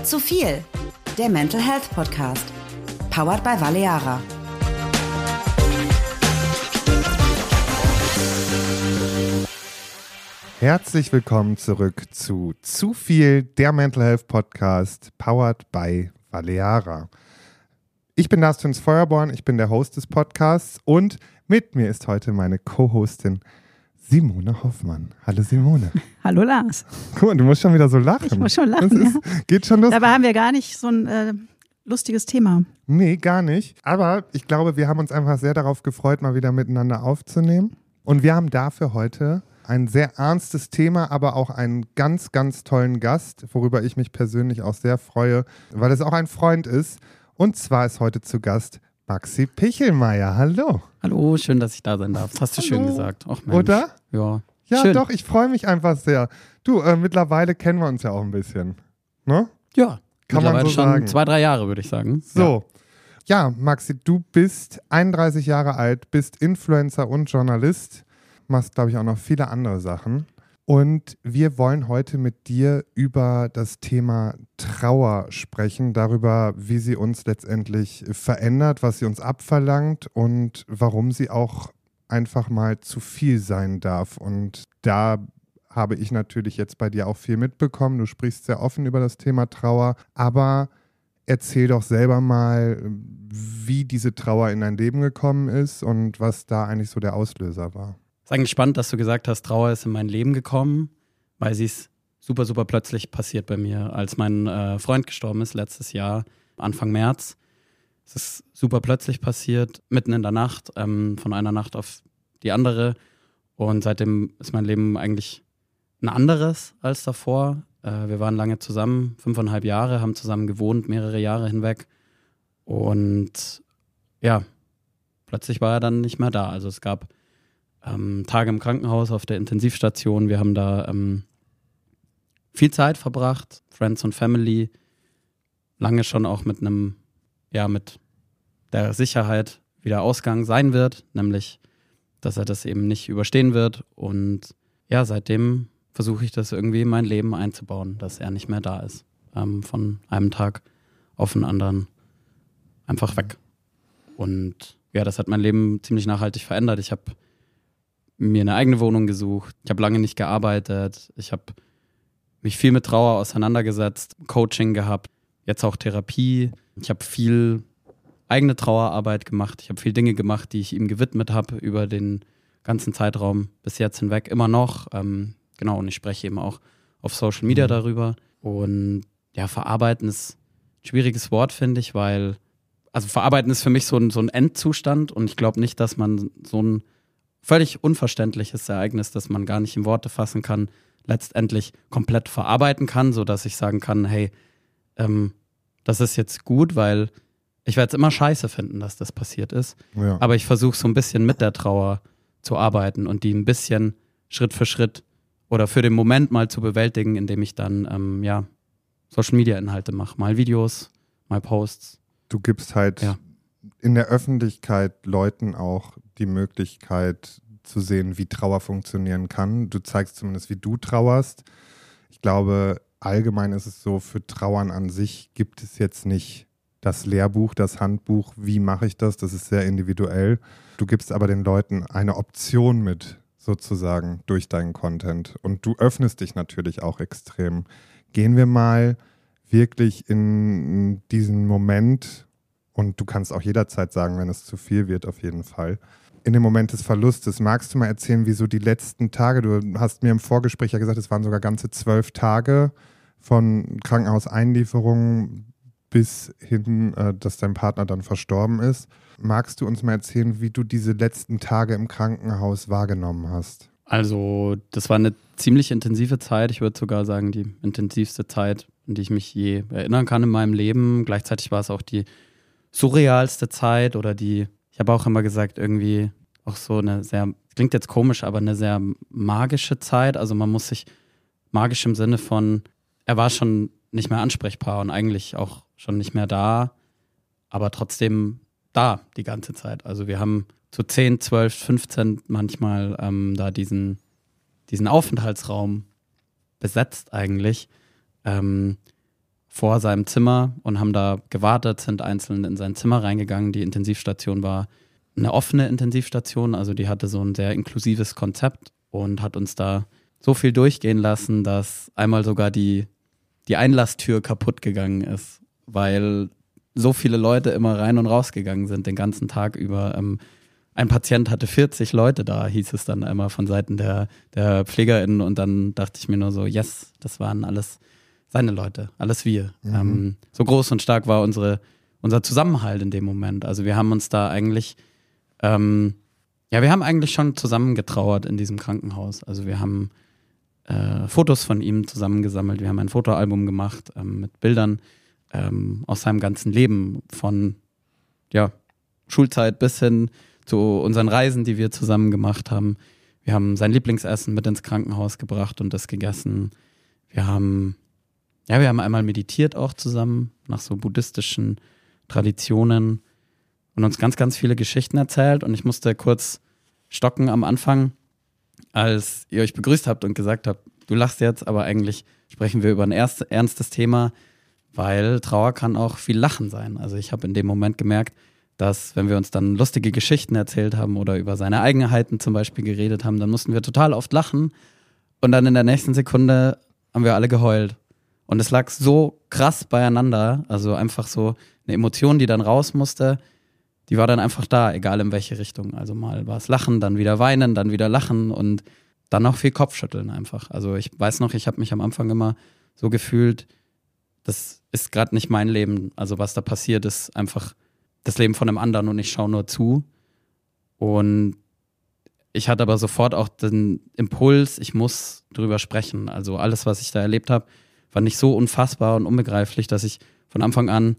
Zu viel, der Mental Health Podcast. Powered by Valeara. Herzlich willkommen zurück zu viel, der Mental Health Podcast, powered by Valeara. Ich bin Lars Töns Feuerborn, ich bin der Host des Podcasts und mit mir ist heute meine Co-Hostin Simone Hoffmann. Hallo Simone. Hallo Lars. Guck mal, du musst schon wieder so lachen. Ich muss schon lachen, Geht schon los. Dabei haben wir gar nicht so ein lustiges Thema. Nee, gar nicht. Aber ich glaube, wir haben uns einfach sehr darauf gefreut, mal wieder miteinander aufzunehmen. Und wir haben dafür heute ein sehr ernstes Thema, aber auch einen ganz, ganz tollen Gast, worüber ich mich persönlich auch sehr freue, weil es auch ein Freund ist. Und zwar ist heute zu Gast Maxi Pichelmeier. Hallo. Hallo, schön, dass ich da sein darf. Das hast du schön gesagt. Och, Mensch. Oder? Ja, Ja, schön. doch, ich freue mich einfach sehr. Du, mittlerweile kennen wir uns ja auch ein bisschen. Ne? Ja, Kann man mittlerweile so schon sagen. 2-3 Jahre, würde ich sagen. So. Ja, Maxi, du bist 31 Jahre alt, bist Influencer und Journalist, machst, glaube ich, auch noch viele andere Sachen. Und wir wollen heute mit dir über das Thema Trauer sprechen, darüber, wie sie uns letztendlich verändert, was sie uns abverlangt und warum sie auch einfach mal zu viel sein darf. Und da habe ich natürlich jetzt bei dir auch viel mitbekommen. Du sprichst sehr offen über das Thema Trauer, aber erzähl doch selber mal, wie diese Trauer in dein Leben gekommen ist und was da eigentlich so der Auslöser war. Ist eigentlich spannend, dass du gesagt hast, Trauer ist in mein Leben gekommen, weil sie ist super, super plötzlich passiert bei mir, als mein Freund gestorben ist letztes Jahr, Anfang März. Es ist super plötzlich passiert, mitten in der Nacht, von einer Nacht auf die andere. Und seitdem ist mein Leben eigentlich ein anderes als davor. Wir waren lange zusammen, 5,5 Jahre, haben zusammen gewohnt, mehrere Jahre hinweg. Und ja, plötzlich war er dann nicht mehr da. Also es gab Tage im Krankenhaus auf der Intensivstation. Wir haben da viel Zeit verbracht, Friends und Family. Lange schon auch mit mit der Sicherheit, wie der Ausgang sein wird, nämlich, dass er das eben nicht überstehen wird. Und ja, seitdem versuche ich das irgendwie in mein Leben einzubauen, dass er nicht mehr da ist. Von einem Tag auf den anderen einfach weg. Und ja, das hat mein Leben ziemlich nachhaltig verändert. Ich habe mir eine eigene Wohnung gesucht. Ich habe lange nicht gearbeitet. Ich habe mich viel mit Trauer auseinandergesetzt, Coaching gehabt, jetzt auch Therapie. Ich habe viel eigene Trauerarbeit gemacht. Ich habe viel Dinge gemacht, die ich ihm gewidmet habe über den ganzen Zeitraum bis jetzt hinweg. Immer noch. Genau, und ich spreche eben auch auf Social Media darüber. Und ja, verarbeiten ist ein schwieriges Wort, finde ich, weil, also verarbeiten ist für mich so ein Endzustand und ich glaube nicht, dass man so ein völlig unverständliches Ereignis, das man gar nicht in Worte fassen kann, letztendlich komplett verarbeiten kann, sodass ich sagen kann, hey, das ist jetzt gut, weil ich werde es immer scheiße finden, dass das passiert ist. Ja. Aber ich versuche so ein bisschen mit der Trauer zu arbeiten und die ein bisschen Schritt für Schritt oder für den Moment mal zu bewältigen, indem ich dann Social-Media-Inhalte mache. Mal Videos, mal Posts. Du gibst halt in der Öffentlichkeit Leuten auch die Möglichkeit zu sehen, wie Trauer funktionieren kann. Du zeigst zumindest, wie du trauerst. Ich glaube, allgemein ist es so, für Trauern an sich gibt es jetzt nicht das Lehrbuch, das Handbuch, wie mache ich das? Das ist sehr individuell. Du gibst aber den Leuten eine Option mit, sozusagen, durch deinen Content. Und du öffnest dich natürlich auch extrem. Gehen wir mal wirklich in diesen Moment, und du kannst auch jederzeit sagen, wenn es zu viel wird, auf jeden Fall, in dem Moment des Verlustes. Magst du mal erzählen, wie so die letzten Tage, du hast mir im Vorgespräch ja gesagt, es waren sogar ganze 12 Tage von Krankenhauseinlieferung bis hin, dass dein Partner dann verstorben ist. Magst du uns mal erzählen, wie du diese letzten Tage im Krankenhaus wahrgenommen hast? Also das war eine ziemlich intensive Zeit. Ich würde sogar sagen, die intensivste Zeit, an die ich mich je erinnern kann in meinem Leben. Gleichzeitig war es auch die surrealste Zeit oder ich habe auch immer gesagt, irgendwie auch so eine sehr, klingt jetzt komisch, aber eine sehr magische Zeit. Also man muss sich magisch im Sinne von, er war schon nicht mehr ansprechbar und eigentlich auch schon nicht mehr da, aber trotzdem da die ganze Zeit. Also wir haben zu 10, 12, 15 manchmal da diesen Aufenthaltsraum besetzt eigentlich, vor seinem Zimmer und haben da gewartet, sind einzeln in sein Zimmer reingegangen. Die Intensivstation war eine offene Intensivstation, also die hatte so ein sehr inklusives Konzept und hat uns da so viel durchgehen lassen, dass einmal sogar die Einlasstür kaputt gegangen ist, weil so viele Leute immer rein und raus gegangen sind den ganzen Tag über. Ein Patient hatte 40 Leute da, hieß es dann einmal von Seiten der PflegerInnen und dann dachte ich mir nur so, yes, das waren alles seine Leute, alles wir. So groß und stark war unser Zusammenhalt in dem Moment. Also wir haben uns da eigentlich, wir haben eigentlich schon zusammen getrauert in diesem Krankenhaus. Also wir haben Fotos von ihm zusammengesammelt, wir haben ein Fotoalbum gemacht mit Bildern aus seinem ganzen Leben, von Schulzeit bis hin zu unseren Reisen, die wir zusammen gemacht haben. Wir haben sein Lieblingsessen mit ins Krankenhaus gebracht und das gegessen. Wir haben einmal meditiert auch zusammen nach so buddhistischen Traditionen und uns ganz, ganz viele Geschichten erzählt. Und ich musste kurz stocken am Anfang, als ihr euch begrüßt habt und gesagt habt, du lachst jetzt, aber eigentlich sprechen wir über ein ernstes Thema, weil Trauer kann auch viel Lachen sein. Also ich habe in dem Moment gemerkt, dass wenn wir uns dann lustige Geschichten erzählt haben oder über seine Eigenheiten zum Beispiel geredet haben, dann mussten wir total oft lachen und dann in der nächsten Sekunde haben wir alle geheult. Und es lag so krass beieinander, also einfach so eine Emotion, die dann raus musste, die war dann einfach da, egal in welche Richtung. Also mal war es Lachen, dann wieder Weinen, dann wieder Lachen und dann auch viel Kopfschütteln einfach. Also ich weiß noch, ich habe mich am Anfang immer so gefühlt, das ist gerade nicht mein Leben. Also was da passiert, ist einfach das Leben von einem anderen und ich schaue nur zu. Und ich hatte aber sofort auch den Impuls, ich muss drüber sprechen. Also alles, was ich da erlebt habe, war nicht so unfassbar und unbegreiflich, dass ich von Anfang an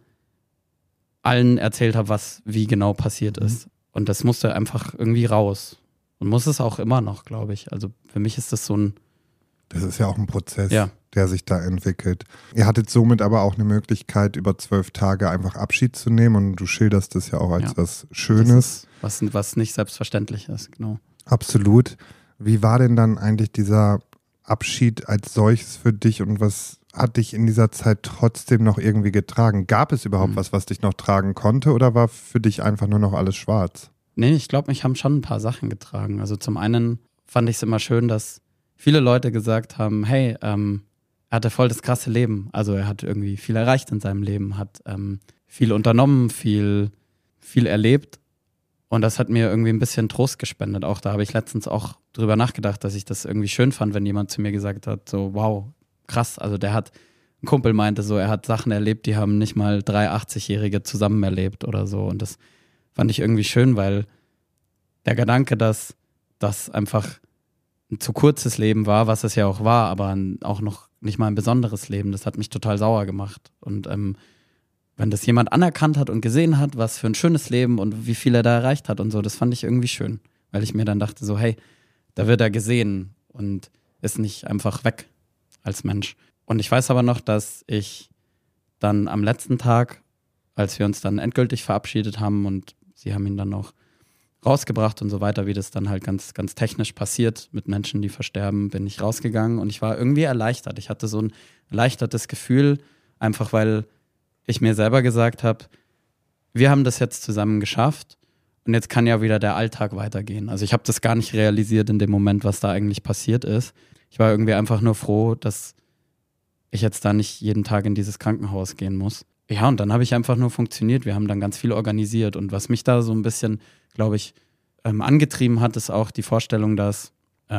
allen erzählt habe, was wie genau passiert ist. Und das musste einfach irgendwie raus. Und muss es auch immer noch, glaube ich. Also für mich ist das so ein... Das ist ja auch ein Prozess, der sich da entwickelt. Ihr hattet somit aber auch eine Möglichkeit, über 12 Tage einfach Abschied zu nehmen und du schilderst das ja auch als was Schönes. Das ist, was nicht selbstverständlich ist, genau. Absolut. Wie war denn dann eigentlich dieser Abschied als solches für dich und was hat dich in dieser Zeit trotzdem noch irgendwie getragen? Gab es überhaupt was dich noch tragen konnte oder war für dich einfach nur noch alles schwarz? Nee, ich glaube, mich haben schon ein paar Sachen getragen. Also zum einen fand ich es immer schön, dass viele Leute gesagt haben, hey, er hatte voll das krasse Leben. Also er hat irgendwie viel erreicht in seinem Leben, hat viel unternommen, viel erlebt. Und das hat mir irgendwie ein bisschen Trost gespendet. Auch da habe ich letztens auch drüber nachgedacht, dass ich das irgendwie schön fand, wenn jemand zu mir gesagt hat, so wow, krass. Also ein Kumpel meinte so, er hat Sachen erlebt, die haben nicht mal 3 80-Jährige zusammen erlebt oder so. Und das fand ich irgendwie schön, weil der Gedanke, dass das einfach ein zu kurzes Leben war, was es ja auch war, aber auch noch nicht mal ein besonderes Leben, das hat mich total sauer gemacht. Und wenn das jemand anerkannt hat und gesehen hat, was für ein schönes Leben und wie viel er da erreicht hat und so, das fand ich irgendwie schön, weil ich mir dann dachte so, hey, da wird er gesehen und ist nicht einfach weg als Mensch. Und ich weiß aber noch, dass ich dann am letzten Tag, als wir uns dann endgültig verabschiedet haben und sie haben ihn dann noch rausgebracht und so weiter, wie das dann halt ganz, ganz technisch passiert mit Menschen, die versterben, bin ich rausgegangen und ich war irgendwie erleichtert. Ich hatte so ein erleichtertes Gefühl, einfach weil ich mir selber gesagt habe, wir haben das jetzt zusammen geschafft und jetzt kann ja wieder der Alltag weitergehen. Also ich habe das gar nicht realisiert in dem Moment, was da eigentlich passiert ist. Ich war irgendwie einfach nur froh, dass ich jetzt da nicht jeden Tag in dieses Krankenhaus gehen muss. Ja, und dann habe ich einfach nur funktioniert. Wir haben dann ganz viel organisiert. Und was mich da so ein bisschen, glaube ich, angetrieben hat, ist auch die Vorstellung, dass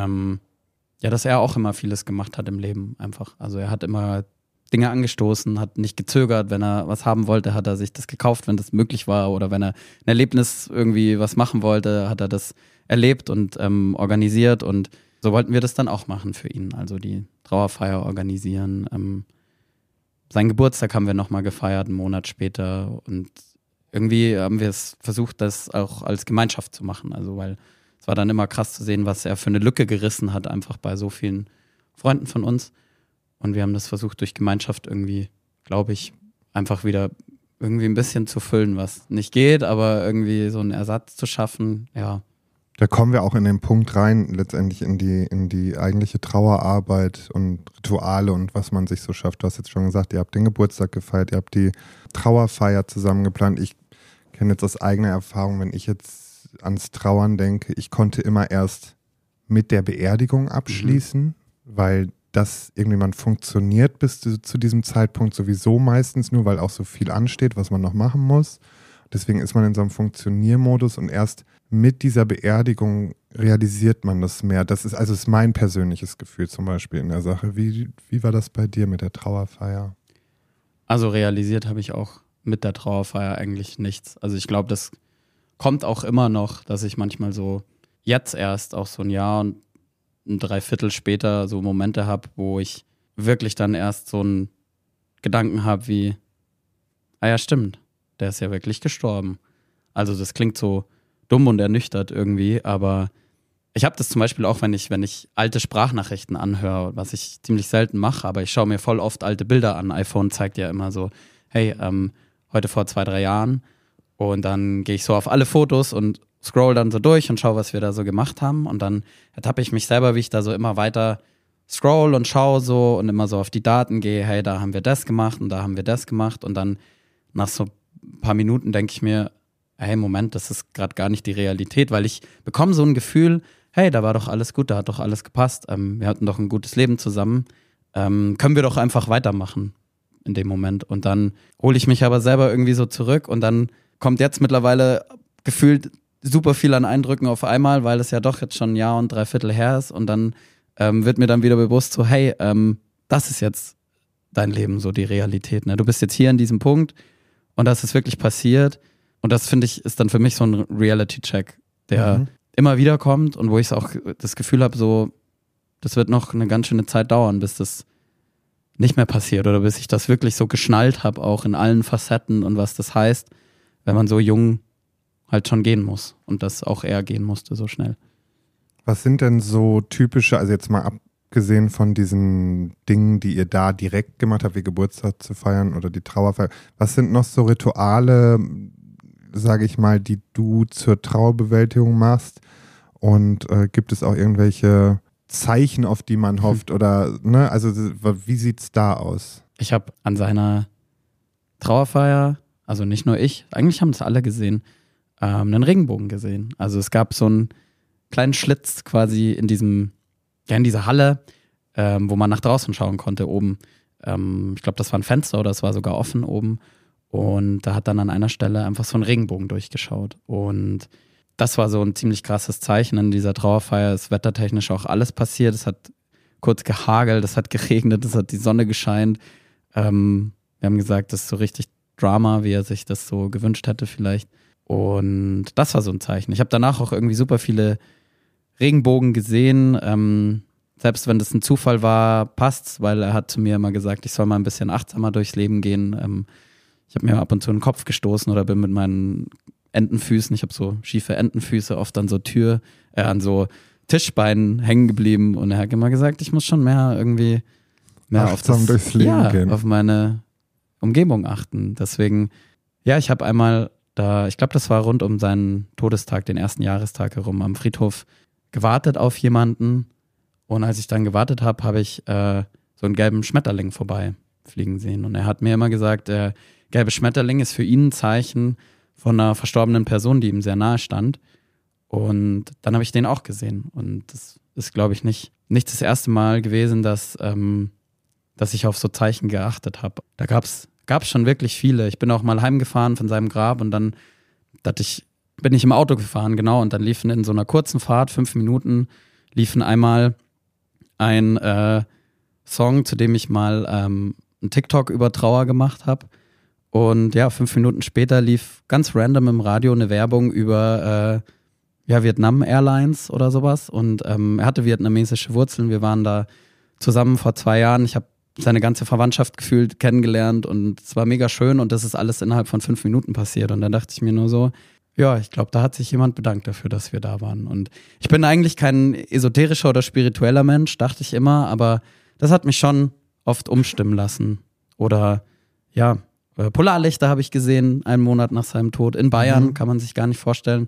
er auch immer vieles gemacht hat im Leben einfach. Also er hat immer Dinge angestoßen, hat nicht gezögert. Wenn er was haben wollte, hat er sich das gekauft, wenn das möglich war. Oder wenn er ein Erlebnis irgendwie was machen wollte, hat er das erlebt und organisiert. Und so wollten wir das dann auch machen für ihn. Also die Trauerfeier organisieren. Seinen Geburtstag haben wir nochmal gefeiert, einen Monat später. Und irgendwie haben wir es versucht, das auch als Gemeinschaft zu machen. Also weil es war dann immer krass zu sehen, was er für eine Lücke gerissen hat, einfach bei so vielen Freunden von uns. Und wir haben das versucht, durch Gemeinschaft irgendwie, glaube ich, einfach wieder irgendwie ein bisschen zu füllen, was nicht geht, aber irgendwie so einen Ersatz zu schaffen, ja. Da kommen wir auch in den Punkt rein, letztendlich in die eigentliche Trauerarbeit und Rituale und was man sich so schafft. Du hast jetzt schon gesagt, ihr habt den Geburtstag gefeiert, ihr habt die Trauerfeier zusammen geplant. Ich kenne jetzt aus eigener Erfahrung, wenn ich jetzt ans Trauern denke, ich konnte immer erst mit der Beerdigung abschließen, weil das irgendjemand funktioniert bis zu diesem Zeitpunkt sowieso meistens nur, weil auch so viel ansteht, was man noch machen muss. Deswegen ist man in so einem Funktioniermodus und erst mit dieser Beerdigung realisiert man das mehr. Das ist mein persönliches Gefühl zum Beispiel in der Sache. Wie war das bei dir mit der Trauerfeier? Also realisiert habe ich auch mit der Trauerfeier eigentlich nichts. Also ich glaube, das kommt auch immer noch, dass ich manchmal so jetzt erst auch so ein Jahr und ein Dreiviertel später so Momente habe, wo ich wirklich dann erst so einen Gedanken habe wie, ja stimmt, der ist ja wirklich gestorben. Also das klingt so dumm und ernüchtert irgendwie, aber ich habe das zum Beispiel auch, wenn ich alte Sprachnachrichten anhöre, was ich ziemlich selten mache, aber ich schaue mir voll oft alte Bilder an. iPhone zeigt ja immer so, hey, heute vor 2-3 Jahren, und dann gehe ich so auf alle Fotos und scroll dann so durch und schaue, was wir da so gemacht haben, und dann ertappe ich mich selber, wie ich da so immer weiter scroll und schaue so und immer so auf die Daten gehe, hey, da haben wir das gemacht und da haben wir das gemacht, und dann nach so ein paar Minuten denke ich mir, hey, Moment, das ist gerade gar nicht die Realität, weil ich bekomme so ein Gefühl, hey, da war doch alles gut, da hat doch alles gepasst, wir hatten doch ein gutes Leben zusammen, können wir doch einfach weitermachen in dem Moment. Und dann hole ich mich aber selber irgendwie so zurück, und dann kommt jetzt mittlerweile gefühlt super viel an Eindrücken auf einmal, weil es ja doch jetzt schon ein Jahr und Dreiviertel her ist, und dann wird mir dann wieder bewusst so, hey, das ist jetzt dein Leben, so die Realität, ne? Du bist jetzt hier an diesem Punkt und das ist wirklich passiert, und das, finde ich, ist dann für mich so ein Reality-Check, der immer wieder kommt und wo ich auch das Gefühl habe, so, das wird noch eine ganz schöne Zeit dauern, bis das nicht mehr passiert oder bis ich das wirklich so geschnallt habe, auch in allen Facetten und was das heißt, wenn man so jung halt schon gehen muss und das auch eher gehen musste so schnell. Was sind denn so typische, also jetzt mal abgesehen von diesen Dingen, die ihr da direkt gemacht habt, wie Geburtstag zu feiern oder die Trauerfeier, was sind noch so Rituale, sage ich mal, die du zur Trauerbewältigung machst, und gibt es auch irgendwelche Zeichen, auf die man hofft oder, ne, also wie sieht's da aus? Ich habe an seiner Trauerfeier, also nicht nur ich, eigentlich haben das alle gesehen, einen Regenbogen gesehen. Also es gab so einen kleinen Schlitz quasi in dieser Halle, wo man nach draußen schauen konnte oben. Ich glaube, das war ein Fenster oder es war sogar offen oben. Und da hat dann an einer Stelle einfach so ein Regenbogen durchgeschaut. Und das war so ein ziemlich krasses Zeichen in dieser Trauerfeier. Es ist wettertechnisch auch alles passiert. Es hat kurz gehagelt, es hat geregnet, es hat die Sonne gescheint. Wir haben gesagt, das ist so richtig Drama, wie er sich das so gewünscht hätte vielleicht. Und das war so ein Zeichen. Ich habe danach auch irgendwie super viele Regenbogen gesehen. Selbst wenn das ein Zufall war, passt's, weil er hat zu mir immer gesagt, ich soll mal ein bisschen achtsamer durchs Leben gehen. Ich habe mir ab und zu in den Kopf gestoßen oder bin mit meinen Entenfüßen, ich habe so schiefe Entenfüße, oft an so an so Tischbeinen hängen geblieben, und er hat immer gesagt, ich muss schon mehr achtsam durchs Leben gehen, auf meine Umgebung achten. Deswegen, ja, ich habe einmal da, ich glaube, das war rund um seinen Todestag, den 1. Jahrestag herum, am Friedhof gewartet auf jemanden, und als ich dann gewartet habe, habe ich so einen gelben Schmetterling vorbeifliegen sehen, und er hat mir immer gesagt, der gelbe Schmetterling ist für ihn ein Zeichen von einer verstorbenen Person, die ihm sehr nahe stand. Und dann habe ich den auch gesehen. Und das ist, glaube ich, nicht das erste Mal gewesen, dass ich auf so Zeichen geachtet habe. Da gab es schon wirklich viele. Ich bin auch mal heimgefahren von seinem Grab, und dann bin ich im Auto gefahren, genau. Und dann liefen in so einer kurzen Fahrt, 5 Minuten, einmal ein Song, zu dem ich mal einen TikTok über Trauer gemacht habe. Und ja, 5 Minuten später lief ganz random im Radio eine Werbung über Vietnam Airlines oder sowas. Und er hatte vietnamesische Wurzeln. Wir waren da zusammen vor 2 Jahren. Ich habe seine ganze Verwandtschaft gefühlt kennengelernt, und es war mega schön, und das ist alles innerhalb von 5 Minuten passiert. Und dann dachte ich mir nur so, ja, ich glaube, da hat sich jemand bedankt dafür, dass wir da waren. Und ich bin eigentlich kein esoterischer oder spiritueller Mensch, dachte ich immer, aber das hat mich schon oft umstimmen lassen. Oder ja, Polarlichter habe ich gesehen, einen Monat nach seinem Tod. In Bayern, kann man sich gar nicht vorstellen.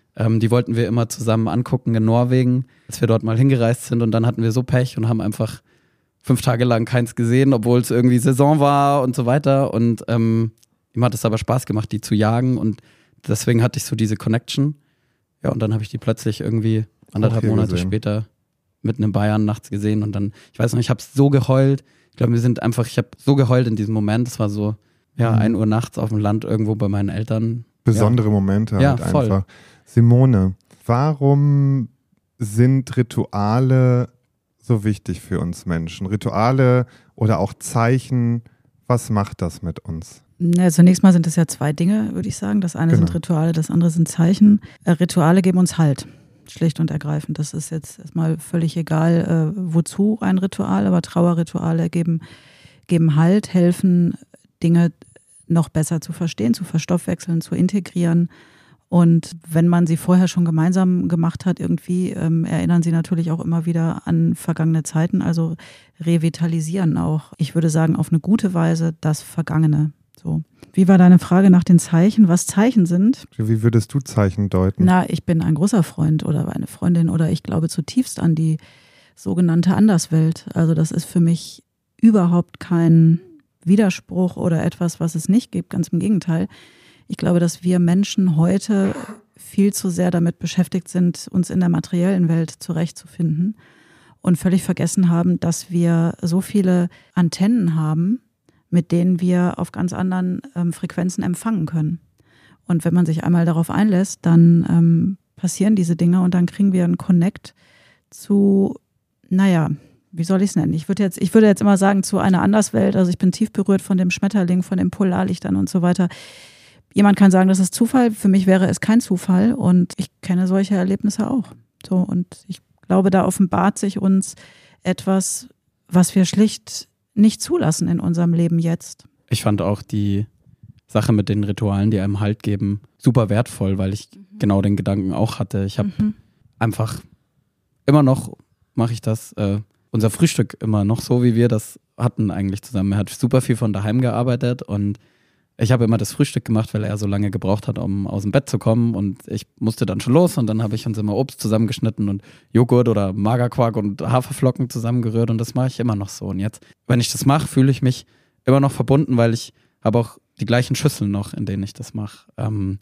Die wollten wir immer zusammen angucken in Norwegen, als wir dort mal hingereist sind. Und dann hatten wir so Pech und haben einfach 5 Tage lang keins gesehen, obwohl es irgendwie Saison war und so weiter. Und ihm hat es aber Spaß gemacht, die zu jagen. Und deswegen hatte ich so diese Connection. Ja, und dann habe ich die plötzlich irgendwie 1,5 Monate später mitten in Bayern nachts gesehen. Und dann, ich weiß noch, ich habe so geheult. Ich glaube, ich habe so geheult in diesem Moment. Es war so, 1 Uhr nachts auf dem Land irgendwo bei meinen Eltern. Besondere Momente halt voll. einfach. Simone, warum sind Rituale so wichtig für uns Menschen? Rituale oder auch Zeichen, was macht das mit uns? Ja, zunächst mal sind es ja 2 Dinge, würde ich sagen. Das eine sind Rituale, das andere sind Zeichen. Rituale geben uns Halt, schlicht und ergreifend. Das ist jetzt erstmal völlig egal, wozu ein Ritual, aber Trauerrituale geben Halt, helfen, Dinge noch besser zu verstehen, zu verstoffwechseln, zu integrieren. Und wenn man sie vorher schon gemeinsam gemacht hat, irgendwie erinnern sie natürlich auch immer wieder an vergangene Zeiten, also revitalisieren auch, ich würde sagen, auf eine gute Weise das Vergangene. So. Wie war deine Frage nach den Zeichen? Was Zeichen sind? Wie würdest du Zeichen deuten? Ich bin ein großer Freund oder eine Freundin oder ich glaube zutiefst an die sogenannte Anderswelt. Also das ist für mich überhaupt kein Widerspruch oder etwas, was es nicht gibt, ganz im Gegenteil. Ich glaube, dass wir Menschen heute viel zu sehr damit beschäftigt sind, uns in der materiellen Welt zurechtzufinden und völlig vergessen haben, dass wir so viele Antennen haben, mit denen wir auf ganz anderen Frequenzen empfangen können. Und wenn man sich einmal darauf einlässt, dann passieren diese Dinge und dann kriegen wir einen Connect zu, wie soll ich es nennen? Ich würde jetzt immer sagen, zu einer Anderswelt. Also ich bin tief berührt von dem Schmetterling, von den Polarlichtern und so weiter. Jemand kann sagen, das ist Zufall. Für mich wäre es kein Zufall und ich kenne solche Erlebnisse auch. So, und ich glaube, da offenbart sich uns etwas, was wir schlicht nicht zulassen in unserem Leben jetzt. Ich fand auch die Sache mit den Ritualen, die einem Halt geben, super wertvoll, weil ich genau den Gedanken auch hatte. Ich habe einfach immer noch, mache ich das, unser Frühstück immer noch so, wie wir das hatten eigentlich zusammen. Er hat super viel von daheim gearbeitet und ich habe immer das Frühstück gemacht, weil er so lange gebraucht hat, um aus dem Bett zu kommen und ich musste dann schon los und dann habe ich uns immer Obst zusammengeschnitten und Joghurt oder Magerquark und Haferflocken zusammengerührt und das mache ich immer noch so. Und jetzt, wenn ich das mache, fühle ich mich immer noch verbunden, weil ich habe auch die gleichen Schüsseln noch, in denen ich das mache.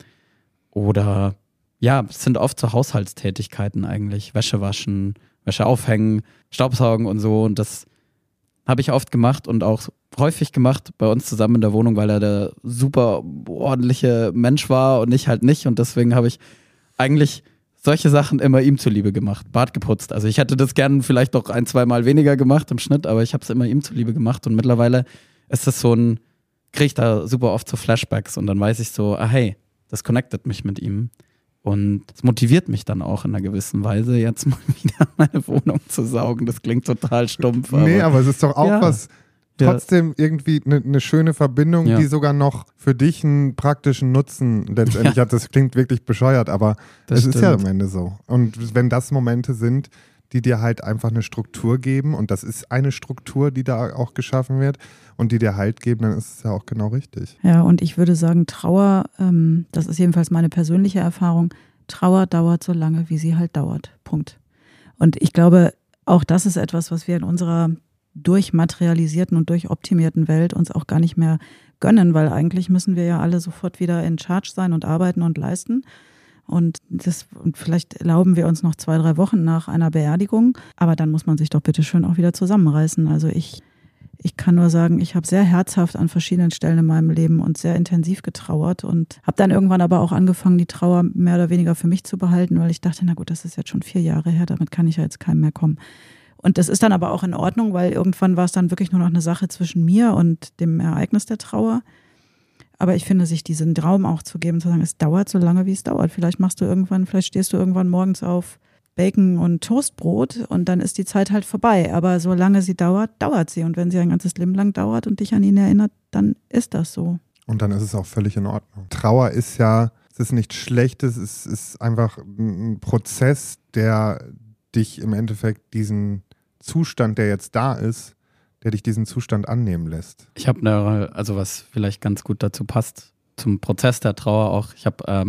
Es sind oft so Haushaltstätigkeiten eigentlich, Wäsche waschen, Wäsche aufhängen, Staubsaugen und so und das habe ich oft gemacht und auch häufig gemacht bei uns zusammen in der Wohnung, weil er der super ordentliche Mensch war und ich halt nicht. Und deswegen habe ich eigentlich solche Sachen immer ihm zuliebe gemacht. Bart geputzt. Also ich hätte das gern vielleicht noch 1-2 Mal weniger gemacht im Schnitt, aber ich habe es immer ihm zuliebe gemacht. Und mittlerweile ist das kriege ich da super oft so Flashbacks und dann weiß ich so, hey, das connectet mich mit ihm. Und es motiviert mich dann auch in einer gewissen Weise, jetzt mal wieder meine Wohnung zu saugen. Das klingt total stumpf. Aber es ist doch auch was, trotzdem irgendwie eine schöne Verbindung, die sogar noch für dich einen praktischen Nutzen letztendlich hat. Das klingt wirklich bescheuert, aber es ist ja am Ende so. Und wenn das Momente sind, die dir halt einfach eine Struktur geben und das ist eine Struktur, die da auch geschaffen wird und die dir Halt geben, dann ist es ja auch genau richtig. Ja, und ich würde sagen, Trauer, das ist jedenfalls meine persönliche Erfahrung, Trauer dauert so lange, wie sie halt dauert. Punkt. Und ich glaube, auch das ist etwas, was wir in unserer durchmaterialisierten und durchoptimierten Welt uns auch gar nicht mehr gönnen, weil eigentlich müssen wir ja alle sofort wieder in Charge sein und arbeiten und leisten. Und vielleicht erlauben wir uns noch 2-3 Wochen nach einer Beerdigung, aber dann muss man sich doch bitte schön auch wieder zusammenreißen. Also ich kann nur sagen, ich habe sehr herzhaft an verschiedenen Stellen in meinem Leben und sehr intensiv getrauert und habe dann irgendwann aber auch angefangen, die Trauer mehr oder weniger für mich zu behalten, weil ich dachte, na gut, das ist jetzt schon 4 Jahre her, damit kann ich ja jetzt keinem mehr kommen. Und das ist dann aber auch in Ordnung, weil irgendwann war es dann wirklich nur noch eine Sache zwischen mir und dem Ereignis der Trauer. Aber ich finde, sich diesen Traum auch zu geben, zu sagen, es dauert so lange, wie es dauert. Vielleicht stehst du irgendwann morgens auf Bacon und Toastbrot und dann ist die Zeit halt vorbei. Aber solange sie dauert, dauert sie. Und wenn sie ein ganzes Leben lang dauert und dich an ihn erinnert, dann ist das so. Und dann ist es auch völlig in Ordnung. Trauer ist ja, es ist nichts Schlechtes, es ist einfach ein Prozess, der dich im Endeffekt diesen Zustand, der jetzt da ist, der dich diesen Zustand annehmen lässt. Ich habe was vielleicht ganz gut dazu passt, zum Prozess der Trauer auch. Ich habe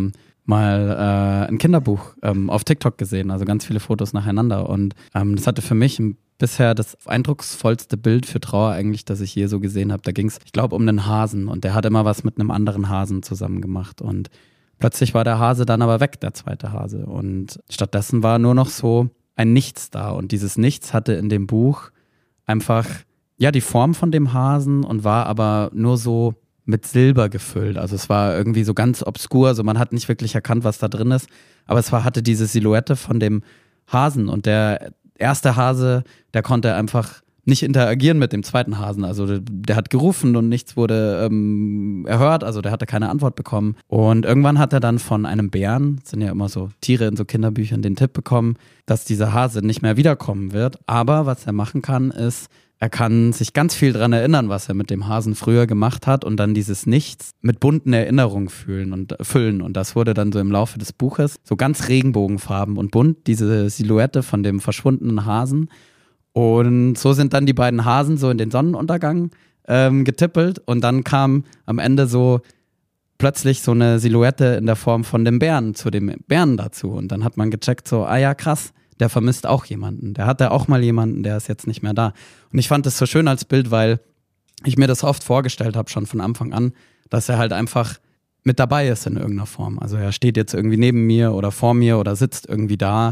mal ein Kinderbuch auf TikTok gesehen, also ganz viele Fotos nacheinander. Und das hatte für mich bisher das eindrucksvollste Bild für Trauer eigentlich, das ich je so gesehen habe. Da ging es, ich glaube, um einen Hasen und der hat immer was mit einem anderen Hasen zusammen gemacht. Und plötzlich war der Hase dann aber weg, der zweite Hase. Und stattdessen war nur noch so ein Nichts da. Und dieses Nichts hatte in dem Buch einfach ja die Form von dem Hasen und war aber nur so mit Silber gefüllt. Also es war irgendwie so ganz obskur, also man hat nicht wirklich erkannt, was da drin ist. Aber es hatte diese Silhouette von dem Hasen und der erste Hase, der konnte einfach nicht interagieren mit dem zweiten Hasen. Also der hat gerufen und nichts wurde erhört, also der hatte keine Antwort bekommen. Und irgendwann hat er dann von einem Bären, das sind ja immer so Tiere in so Kinderbüchern, den Tipp bekommen, dass dieser Hase nicht mehr wiederkommen wird. Aber was er machen kann, ist, er kann sich ganz viel daran erinnern, was er mit dem Hasen früher gemacht hat und dann dieses Nichts mit bunten Erinnerungen füllen. Und das wurde dann so im Laufe des Buches so ganz regenbogenfarben und bunt, diese Silhouette von dem verschwundenen Hasen. Und so sind dann die beiden Hasen so in den Sonnenuntergang getippelt und dann kam am Ende so plötzlich so eine Silhouette in der Form von dem Bären zu dem Bären dazu. Und dann hat man gecheckt so, ah ja krass, der vermisst auch jemanden. Der hatte auch mal jemanden, der ist jetzt nicht mehr da. Und ich fand das so schön als Bild, weil ich mir das oft vorgestellt habe, schon von Anfang an, dass er halt einfach mit dabei ist in irgendeiner Form. Also er steht jetzt irgendwie neben mir oder vor mir oder sitzt irgendwie da.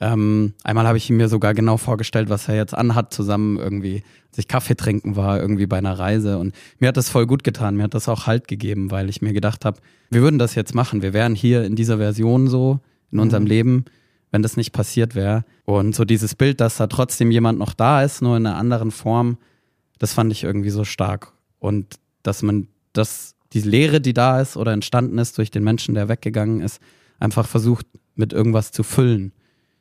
Einmal habe ich mir sogar genau vorgestellt, was er jetzt anhat, zusammen irgendwie, als ich Kaffee trinken war, irgendwie bei einer Reise. Und mir hat das voll gut getan. Mir hat das auch Halt gegeben, weil ich mir gedacht habe, wir würden das jetzt machen. Wir wären hier in dieser Version so, in unserem Leben, wenn das nicht passiert wäre. Und so dieses Bild, dass da trotzdem jemand noch da ist, nur in einer anderen Form, das fand ich irgendwie so stark. Und dass man die Leere, die da ist oder entstanden ist durch den Menschen, der weggegangen ist, einfach versucht, mit irgendwas zu füllen,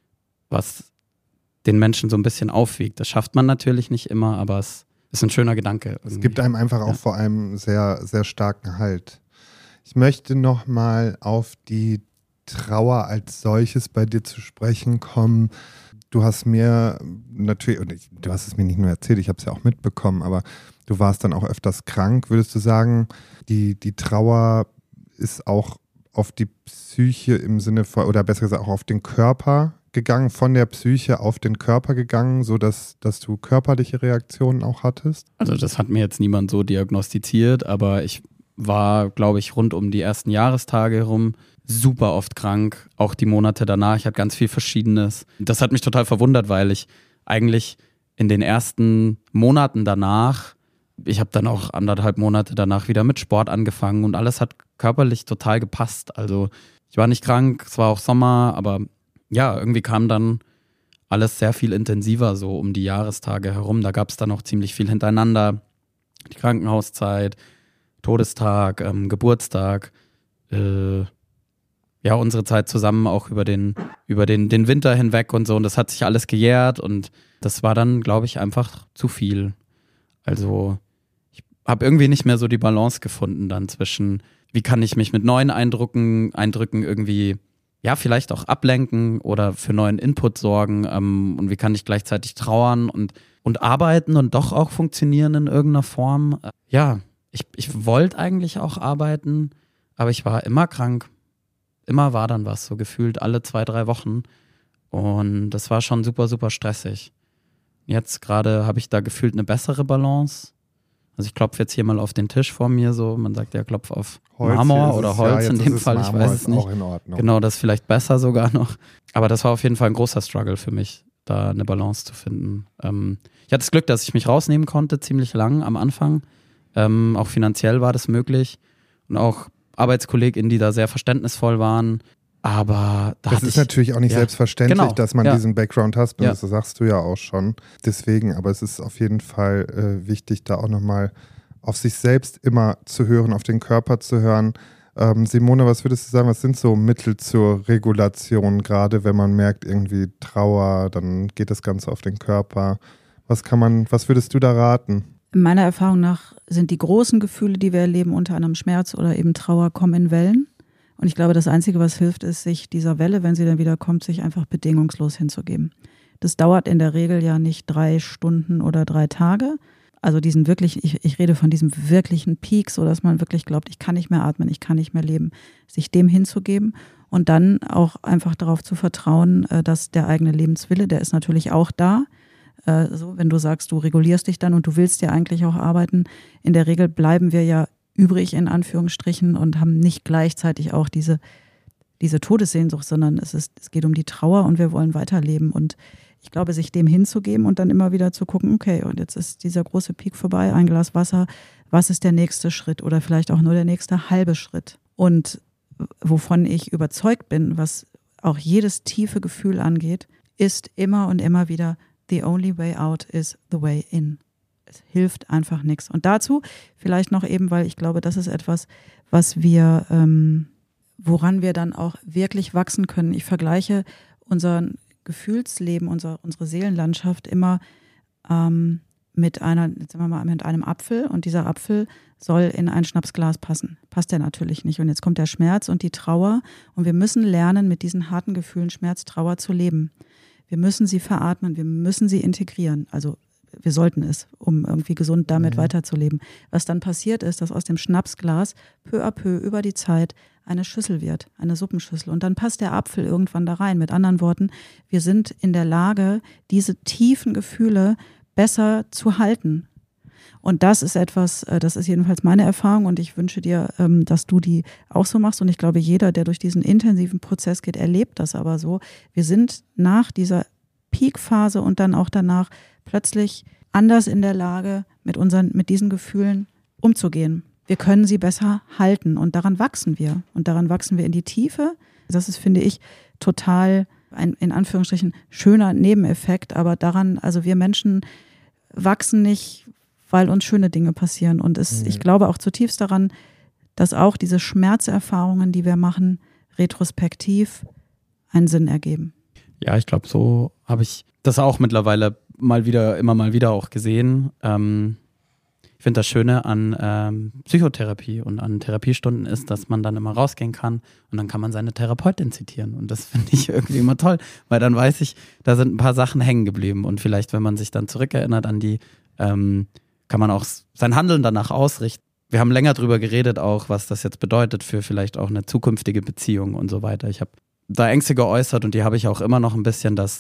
was den Menschen so ein bisschen aufwiegt. Das schafft man natürlich nicht immer, aber es ist ein schöner Gedanke. Irgendwie. Es gibt einem einfach auch vor allem sehr, sehr starken Halt. Ich möchte nochmal auf die Trauer als solches bei dir zu sprechen kommen. Du hast mir natürlich, und du hast es mir nicht nur erzählt, ich habe es ja auch mitbekommen, aber du warst dann auch öfters krank. Würdest du sagen, die Trauer ist auch auf die Psyche im Sinne von, oder besser gesagt auch auf den Körper gegangen, von der Psyche auf den Körper gegangen, sodass du körperliche Reaktionen auch hattest? Also das hat mir jetzt niemand so diagnostiziert, aber ich war, glaube ich, rund um die ersten Jahrestage herum super oft krank, auch die Monate danach. Ich hatte ganz viel Verschiedenes. Das hat mich total verwundert, weil ich eigentlich in den ersten Monaten danach, ich habe dann auch 1,5 Monate danach wieder mit Sport angefangen und alles hat körperlich total gepasst. Also ich war nicht krank, es war auch Sommer, aber ja, irgendwie kam dann alles sehr viel intensiver so um die Jahrestage herum. Da gab es dann auch ziemlich viel hintereinander. Die Krankenhauszeit, Todestag, Geburtstag, ja, unsere Zeit zusammen auch über den Winter hinweg und so. Und das hat sich alles gejährt und das war dann, glaube ich, einfach zu viel. Also ich habe irgendwie nicht mehr so die Balance gefunden dann zwischen, wie kann ich mich mit neuen Eindrücken irgendwie, ja, vielleicht auch ablenken oder für neuen Input sorgen und wie kann ich gleichzeitig trauern und arbeiten und doch auch funktionieren in irgendeiner Form. Ja, ich wollte eigentlich auch arbeiten, aber ich war immer krank. Immer war dann was, so gefühlt alle 2-3 Wochen. Und das war schon super, super stressig. Jetzt gerade habe ich da gefühlt eine bessere Balance. Also ich klopfe jetzt hier mal auf den Tisch vor mir so. Man sagt ja, klopf auf Marmor oder Holz ja, in dem Fall. Ich weiß es nicht. Auch in Ordnung. Genau, das ist vielleicht besser sogar noch. Aber das war auf jeden Fall ein großer Struggle für mich, da eine Balance zu finden. Ich hatte das Glück, dass ich mich rausnehmen konnte, ziemlich lang am Anfang. Auch finanziell war das möglich. Und auch ArbeitskollegInnen, die da sehr verständnisvoll waren. Aber das ist natürlich auch nicht selbstverständlich, genau, dass man diesen Background hat. Das sagst du ja auch schon. Deswegen, aber es ist auf jeden Fall wichtig, da auch nochmal auf sich selbst immer zu hören, auf den Körper zu hören. Simone, was würdest du sagen, was sind so Mittel zur Regulation, gerade wenn man merkt, irgendwie Trauer, dann geht das Ganze auf den Körper. Was würdest du da raten? Meiner Erfahrung nach sind die großen Gefühle, die wir erleben, unter anderem Schmerz oder eben Trauer, kommen in Wellen. Und ich glaube, das Einzige, was hilft, ist, sich dieser Welle, wenn sie dann wieder kommt, sich einfach bedingungslos hinzugeben. Das dauert in der Regel ja nicht 3 Stunden oder 3 Tage, Also diesen wirklich, ich rede von diesem wirklichen Peak, so dass man wirklich glaubt, ich kann nicht mehr atmen, ich kann nicht mehr leben, sich dem hinzugeben und dann auch einfach darauf zu vertrauen, dass der eigene Lebenswille, der ist natürlich auch da. So, wenn du sagst, du regulierst dich dann und du willst ja eigentlich auch arbeiten, in der Regel bleiben wir ja übrig in Anführungsstrichen und haben nicht gleichzeitig auch diese Todessehnsucht, sondern es geht um die Trauer und wir wollen weiterleben. Und ich glaube, sich dem hinzugeben und dann immer wieder zu gucken, okay, und jetzt ist dieser große Peak vorbei, ein Glas Wasser, was ist der nächste Schritt oder vielleicht auch nur der nächste halbe Schritt? Und wovon ich überzeugt bin, was auch jedes tiefe Gefühl angeht, ist immer und immer wieder, the only way out is the way in. Es hilft einfach nichts. Und dazu vielleicht noch eben, weil ich glaube, das ist etwas, was wir, woran wir dann auch wirklich wachsen können. Ich vergleiche unseren Gefühlsleben, unsere Seelenlandschaft immer mit einem Apfel und dieser Apfel soll in ein Schnapsglas passen. Passt der natürlich nicht. Und jetzt kommt der Schmerz und die Trauer und wir müssen lernen, mit diesen harten Gefühlen Schmerz, Trauer zu leben. Wir müssen sie veratmen, wir müssen sie integrieren. Also wir sollten es, um irgendwie gesund damit weiterzuleben. Was dann passiert ist, dass aus dem Schnapsglas peu à peu über die Zeit eine Schüssel wird, eine Suppenschüssel. Und dann passt der Apfel irgendwann da rein. Mit anderen Worten, wir sind in der Lage, diese tiefen Gefühle besser zu halten. Und das ist etwas, das ist jedenfalls meine Erfahrung und ich wünsche dir, dass du die auch so machst. Und ich glaube, jeder, der durch diesen intensiven Prozess geht, erlebt das aber so. Wir sind nach dieser Peak-Phase und dann auch danach plötzlich anders in der Lage, mit diesen Gefühlen umzugehen. Wir können sie besser halten und daran wachsen wir. Und daran wachsen wir in die Tiefe. Das ist, finde ich, total ein, in Anführungsstrichen, schöner Nebeneffekt. Aber daran, also wir Menschen wachsen nicht, weil uns schöne Dinge passieren. Und ich glaube auch zutiefst daran, dass auch diese Schmerzerfahrungen, die wir machen, retrospektiv einen Sinn ergeben. Ja, ich glaube, so habe ich das auch mittlerweile immer mal wieder auch gesehen. Ich finde das Schöne an Psychotherapie und an Therapiestunden ist, dass man dann immer rausgehen kann und dann kann man seine Therapeutin zitieren. Und das finde ich irgendwie immer toll, weil dann weiß ich, da sind ein paar Sachen hängen geblieben. Und vielleicht, wenn man sich dann zurückerinnert an die, kann man auch sein Handeln danach ausrichten. Wir haben länger drüber geredet auch, was das jetzt bedeutet für vielleicht auch eine zukünftige Beziehung und so weiter. Ich habe da Ängste geäußert und die habe ich auch immer noch ein bisschen, dass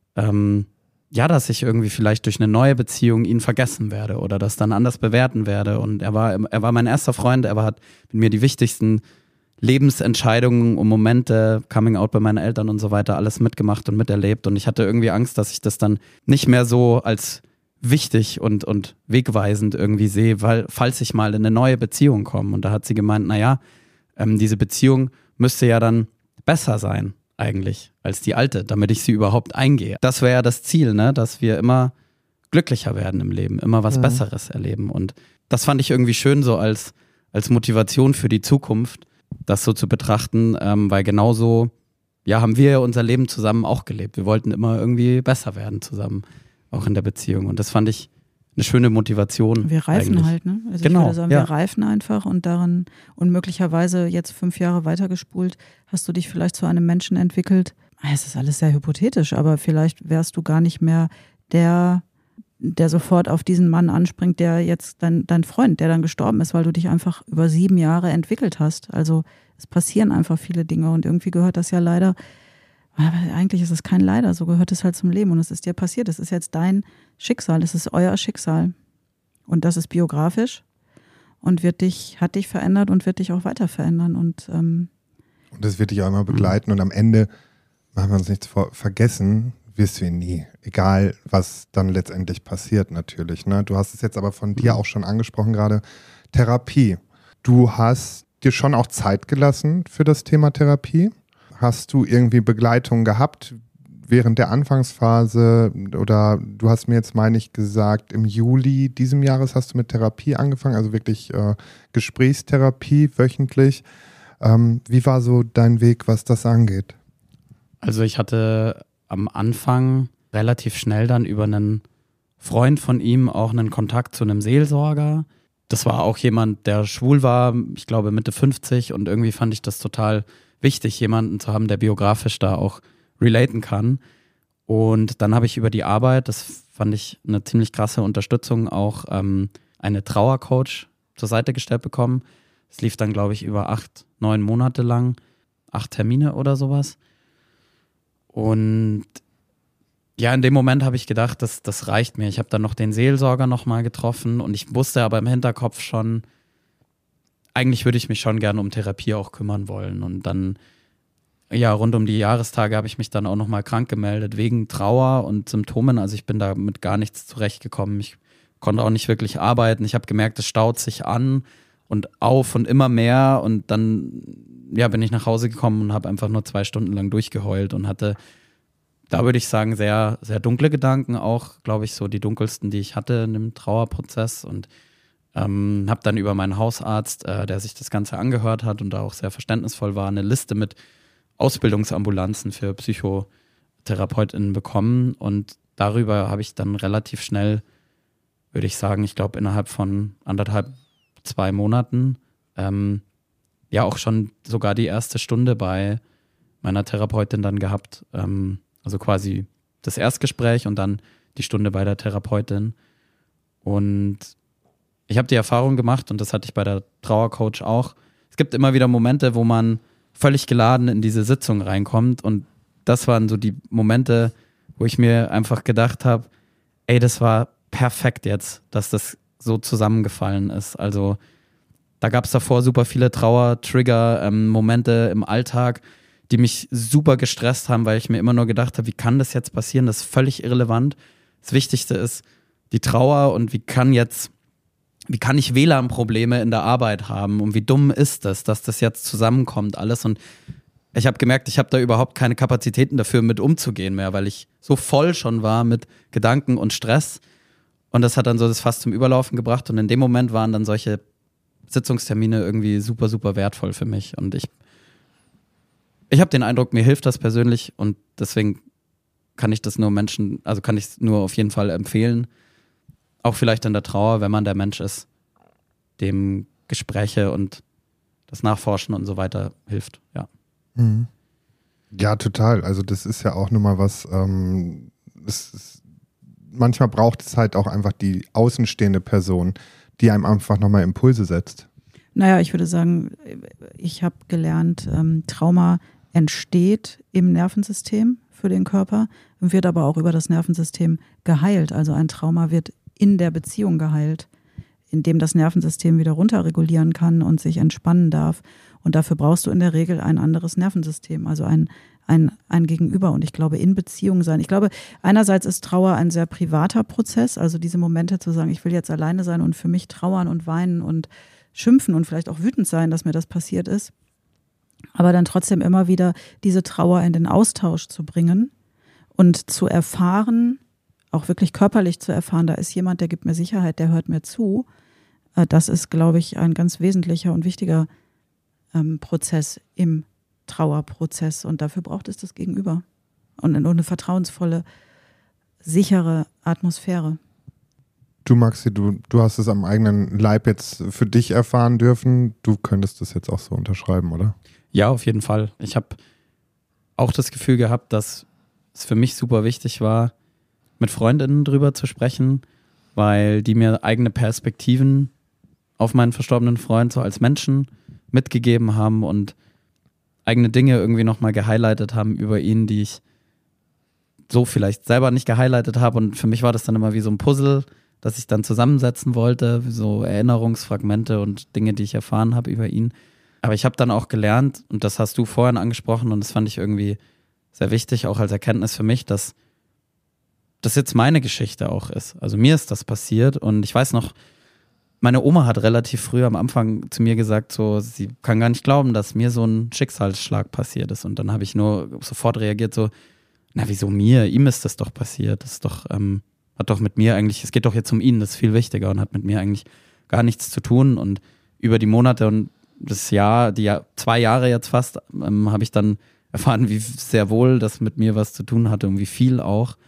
ich irgendwie vielleicht durch eine neue Beziehung ihn vergessen werde oder das dann anders bewerten werde. Und er war mein erster Freund, hat mit mir die wichtigsten Lebensentscheidungen und Momente, Coming Out bei meinen Eltern und so weiter, alles mitgemacht und miterlebt. Und ich hatte irgendwie Angst, dass ich das dann nicht mehr so als wichtig und wegweisend irgendwie sehe, weil falls ich mal in eine neue Beziehung komme. Und da hat sie gemeint, diese Beziehung müsste ja dann besser sein eigentlich als die alte, damit ich sie überhaupt eingehe. Das wäre ja das Ziel, ne? Dass wir immer glücklicher werden im Leben, immer was Besseres erleben. Und das fand ich irgendwie schön so als Motivation für die Zukunft, das so zu betrachten, weil genauso haben wir unser Leben zusammen auch gelebt. Wir wollten immer irgendwie besser werden zusammen, auch in der Beziehung. Und das fand ich eine schöne Motivation. Wir reifen eigentlich. Halt, ne? Also genau, ich würde sagen, wir reifen einfach und darin und möglicherweise jetzt 5 Jahre weitergespult, hast du dich vielleicht zu einem Menschen entwickelt. Es ist alles sehr hypothetisch, aber vielleicht wärst du gar nicht mehr der sofort auf diesen Mann anspringt, der jetzt dein Freund, der dann gestorben ist, weil du dich einfach über 7 Jahre entwickelt hast. Also es passieren einfach viele Dinge und irgendwie gehört das ja leider, aber eigentlich ist es kein Leider, so gehört es halt zum Leben und es ist dir passiert. Es ist jetzt dein Schicksal, es ist euer Schicksal und das ist biografisch und hat dich verändert und wird dich auch weiter verändern. Und das wird dich auch immer begleiten und am Ende, machen wir uns nichts vergessen, wirst du ihn nie. Egal, was dann letztendlich passiert natürlich. Ne? Du hast es jetzt aber von dir auch schon angesprochen gerade, Therapie. Du hast dir schon auch Zeit gelassen für das Thema Therapie. Hast du irgendwie Begleitung gehabt während der Anfangsphase oder du hast mir jetzt, meine ich, gesagt, im Juli diesem Jahres hast du mit Therapie angefangen, also wirklich Gesprächstherapie wöchentlich. Wie war so dein Weg, was das angeht? Also ich hatte am Anfang relativ schnell dann über einen Freund von ihm auch einen Kontakt zu einem Seelsorger. Das war auch jemand, der schwul war, ich glaube Mitte 50 und irgendwie fand ich das total wichtig, jemanden zu haben, der biografisch da auch relaten kann. Und dann habe ich über die Arbeit, das fand ich eine ziemlich krasse Unterstützung, auch eine Trauercoach zur Seite gestellt bekommen. Es lief dann, glaube ich, über 8-9 Monate lang, 8 Termine oder sowas. Und ja, in dem Moment habe ich gedacht, das reicht mir. Ich habe dann noch den Seelsorger nochmal getroffen und ich wusste aber im Hinterkopf schon, eigentlich würde ich mich schon gerne um Therapie auch kümmern wollen. Und dann, ja, rund um die Jahrestage habe ich mich dann auch nochmal krank gemeldet, wegen Trauer und Symptomen. Also ich bin da mit gar nichts zurechtgekommen. Ich konnte auch nicht wirklich arbeiten. Ich habe gemerkt, es staut sich an und auf und immer mehr. Und dann, ja, bin ich nach Hause gekommen und habe einfach nur 2 Stunden lang durchgeheult und hatte, da würde ich sagen, sehr, sehr dunkle Gedanken auch, glaube ich, so die dunkelsten, die ich hatte in dem Trauerprozess. Und habe dann über meinen Hausarzt, der sich das Ganze angehört hat und da auch sehr verständnisvoll war, eine Liste mit Ausbildungsambulanzen für PsychotherapeutInnen bekommen. Und darüber habe ich dann relativ schnell, würde ich sagen, ich glaube innerhalb von 1,5-2 Monaten, ja auch schon sogar die erste Stunde bei meiner Therapeutin dann gehabt. Also quasi das Erstgespräch und dann die Stunde bei der Therapeutin. Und ich habe die Erfahrung gemacht, und das hatte ich bei der Trauercoach auch, es gibt immer wieder Momente, wo man völlig geladen in diese Sitzung reinkommt. Und das waren so die Momente, wo ich mir einfach gedacht habe, ey, das war perfekt jetzt, dass das so zusammengefallen ist. Also da gab es davor super viele Trauer-Trigger, Momente im Alltag, die mich super gestresst haben, weil ich mir immer nur gedacht habe, wie kann das jetzt passieren? Das ist völlig irrelevant. Das Wichtigste ist die Trauer und wie kann ich WLAN-Probleme in der Arbeit haben und wie dumm ist das, dass das jetzt zusammenkommt alles. Und ich habe gemerkt, ich habe da überhaupt keine Kapazitäten dafür, mit umzugehen mehr, weil ich so voll schon war mit Gedanken und Stress. Und das hat dann so das Fass zum Überlaufen gebracht. Und in dem Moment waren dann solche Sitzungstermine irgendwie super, super wertvoll für mich. Und ich habe den Eindruck, mir hilft das persönlich und deswegen kann ich das kann ich es nur auf jeden Fall empfehlen. Auch vielleicht in der Trauer, wenn man der Mensch ist, dem Gespräche und das Nachforschen und so weiter hilft, ja. Mhm. Ja, total. Also das ist ja auch nochmal was, manchmal braucht es halt auch einfach die außenstehende Person, die einem einfach nochmal Impulse setzt. Naja, ich würde sagen, ich habe gelernt, Trauma entsteht im Nervensystem für den Körper, wird aber auch über das Nervensystem geheilt. Also ein Trauma wird in der Beziehung geheilt, indem das Nervensystem wieder runterregulieren kann und sich entspannen darf. Und dafür brauchst du in der Regel ein anderes Nervensystem, also ein Gegenüber. Und ich glaube, in Beziehung sein. Ich glaube, einerseits ist Trauer ein sehr privater Prozess, also diese Momente zu sagen, ich will jetzt alleine sein und für mich trauern und weinen und schimpfen und vielleicht auch wütend sein, dass mir das passiert ist. Aber dann trotzdem immer wieder diese Trauer in den Austausch zu bringen und zu erfahren, auch wirklich körperlich zu erfahren, da ist jemand, der gibt mir Sicherheit, der hört mir zu. Das ist, glaube ich, ein ganz wesentlicher und wichtiger Prozess im Trauerprozess. Und dafür braucht es das Gegenüber. Und eine vertrauensvolle, sichere Atmosphäre. Du, Maxi, du hast es am eigenen Leib jetzt für dich erfahren dürfen. Du könntest das jetzt auch so unterschreiben, oder? Ja, auf jeden Fall. Ich habe auch das Gefühl gehabt, dass es für mich super wichtig war, mit Freundinnen drüber zu sprechen, weil die mir eigene Perspektiven auf meinen verstorbenen Freund so als Menschen mitgegeben haben und eigene Dinge irgendwie nochmal gehighlightet haben über ihn, die ich so vielleicht selber nicht gehighlightet habe. Und für mich war das dann immer wie so ein Puzzle, das ich dann zusammensetzen wollte, so Erinnerungsfragmente und Dinge, die ich erfahren habe über ihn. Aber ich habe dann auch gelernt, und das hast du vorhin angesprochen und das fand ich irgendwie sehr wichtig, auch als Erkenntnis für mich, dass das jetzt meine Geschichte auch ist. Also mir ist das passiert und ich weiß noch, meine Oma hat relativ früh am Anfang zu mir gesagt, so, sie kann gar nicht glauben, dass mir so ein Schicksalsschlag passiert ist. Und dann habe ich nur sofort reagiert so, na wieso mir? Ihm ist das doch passiert. Das ist doch, hat doch mit mir eigentlich, es geht doch jetzt um ihn, das ist viel wichtiger und hat mit mir eigentlich gar nichts zu tun. Und über die Monate und das Jahr, 2 Jahre jetzt fast, habe ich dann erfahren, wie sehr wohl das mit mir was zu tun hatte und wie viel auch.